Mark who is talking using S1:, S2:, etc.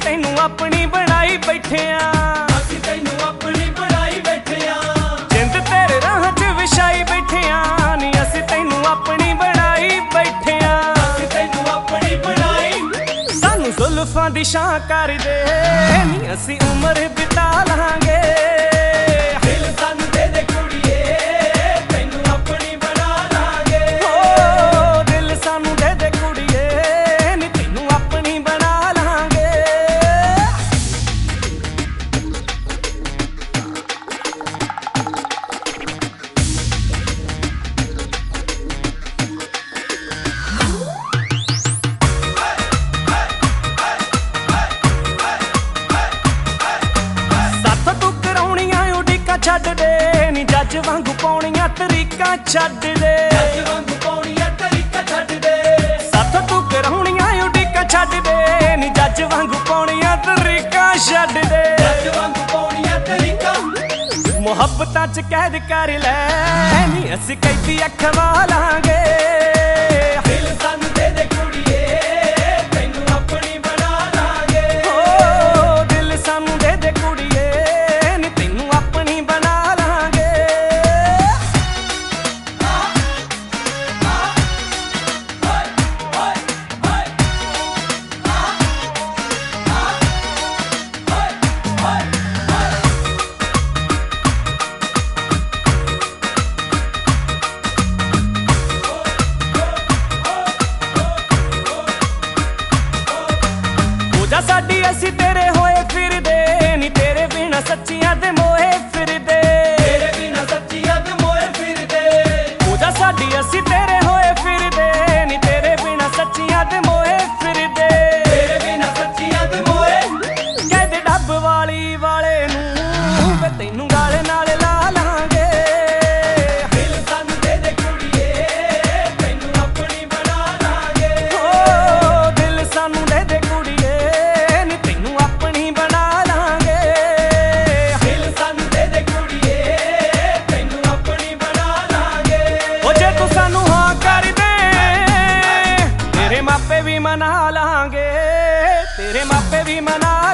S1: तैनू अपनी बनाई बैठे
S2: ਅਸੀਂ ਤੈਨੂੰ ਆਪਣੀ ਬਣਾਈ ਬੈਠੇ ਆਂ
S1: जिंद तेरे राह च विछाई बैठे नी असी तैनू अपनी बनाई बैठे
S2: ਅਸੀਂ ਤੈਨੂੰ ਆਪਣੀ ਬਣਾਈ
S1: सानू जुल्फां दी छां कर दे नी असी उम्र बिता लांगे
S2: ਦਿਲ ਸਾਨੂੰ ਦੇ ਦੇ ਕੁੜੀਏ ਤੈਨੂੰ ਆਪਣੀ ਬਣਾ ਲਾਂਗੇ
S1: ओ दिल सानू दे दे कुड़िए नी तैनू अपनी बना लांगे साथों तू कराउणियां उड़ीकां छड्ड दे नी जज वांगू पाउणियां तरीकां छड्ड दे
S2: ਅੱਜ ਵਾਂਗੂ ਪਾਉਣੀਆਂ ਤਰੀਕਾ ਛੱਡ ਦੇ
S1: साथों तू कराउणियां उड़ीकां छड्ड दे नी जज वांगू पाउणियां तरीकां छड्ड दे
S2: ਅੱਜ ਵਾਂਗੂ ਪਾਉਣੀਆਂ ਤਰੀਕਾ
S1: ਮੁਹੱਬਤਾਂ ਚ ਕੈਦ ਕਰ ਲੈ ਨੀ ਅਸੀਂ ਕੈਦੀ ਅਖਵਾ ਲਾਂਗੇ
S2: ਦਿਲ ਸਾਨੂੰ ਦੇ ਦੇ ਕੁੜੀਏ ਤੈਨੂੰ ਆਪਣੀ ਬਣਾ ਲਾਂਗੇ
S1: ਓ ਦਿਲ ਸਾਨੂੰ ਦੇ ਦੇ ਕੁੜੀਏ ਨੀ ਤੈਨੂੰ ਆਪਣੀ ਬਣਾ ਲਾਂਗੇ ਜਾ ਸਾਡੀ ਅਸੀਂ ਤੇਰੇ ਹੋਏ ਫਿਰਦੇ ਨੀ ਤੇਰੇ ਬਿਨਾ ਸੱਚੀਆਂ ਤੇ ਮੋਏ ਫਿਰਦੇ
S2: ਤੇਰੇ ਬਿਨਾ ਸੱਚੀਆਂ ਤੇ ਮੋਏ ਫਿਰਦੇ
S1: ਜਾ ਸਾਡੀ ਅਸੀਂ ਤੇਰੇ ਹੋਏ ਫਿਰਦੇ ਨੀ ਤੇਰੇ ਬਿਨਾ ਸੱਚੀਆਂ ਤੇ ਮੋਏ ਫਿਰਦੇ
S2: ਤੇਰੇ ਬਿਨਾ ਸੱਚੀਆਂ ਤੇ ਮੋਏ
S1: ਕਹਿੰਦੇ ਡੱਬ ਵਾਲੀ ਵਾਲੇ ਨੂੰ ਵੇ ਤੈਨੂੰ ਗਾਲੇ ਨਾਲ ਲਾ ਲਾਂਗੇ
S2: ਦਿਲ ਸਾਨੂੰ ਦੇ ਦੇ ਕੁੜੀਏ ਤੈਨੂੰ ਆਪਣੀ ਬਣਾ ਲਾਂਗੇ
S1: ਓ ਦਿਲ ਸਾਨੂੰ ਦੇ ਦੇ ਕੁੜੀਏ ਨੀ ਤੈਨੂੰ ਆਪਣੀ ਬਣਾ ਲਾਂਗੇ
S2: ਦਿਲ ਸਾਨੂੰ ਦੇ ਦੇ ਕੁੜੀਏ ਤੈਨੂੰ ਆਪਣੀ ਬਣਾ ਲਾਂਗੇ
S1: ਓ ਜੇ ਤੂੰ ਸਾਨੂੰ ਹਾਂ ਕਰ ਦੇ ਤੇਰੇ ਮਾਪੇ ਵੀ ਮਨਾ ਲਾਂਗੇ ਤੇਰੇ ਮਾਪੇ ਵੀ ਮਨਾ